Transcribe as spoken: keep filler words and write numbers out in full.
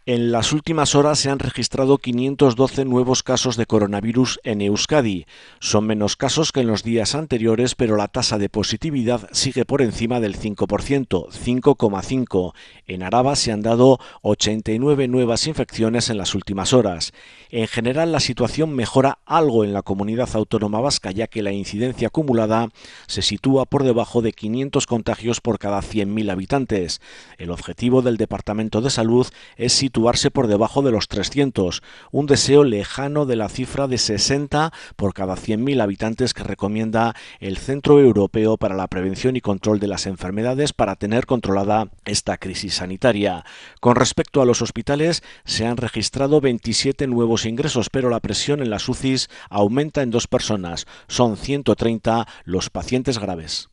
En las últimas horas se han registrado quinientos doce nuevos casos de coronavirus en Euskadi. Son menos casos que en los días anteriores, pero la tasa de positividad sigue por encima del cinco por ciento, cinco coma cinco. En Araba se han dado ochenta y nueve nuevas infecciones en las últimas horas. En general, la situación mejora algo en la comunidad autónoma vasca, ya que la incidencia acumulada se sitúa por debajo de quinientos contagios por cada cien mil habitantes. El objetivo del Departamento de Salud es situarse por debajo de los trescientos, un deseo lejano de la cifra de sesenta por cada cien mil habitantes que recomienda el Centro Europeo para la Prevención y Control de las Enfermedades para tener controlada esta crisis sanitaria. Con respecto a los hospitales, se han registrado veintisiete nuevos ingresos, pero la presión en las U C Is aumenta en dos personas. Son ciento treinta los pacientes graves.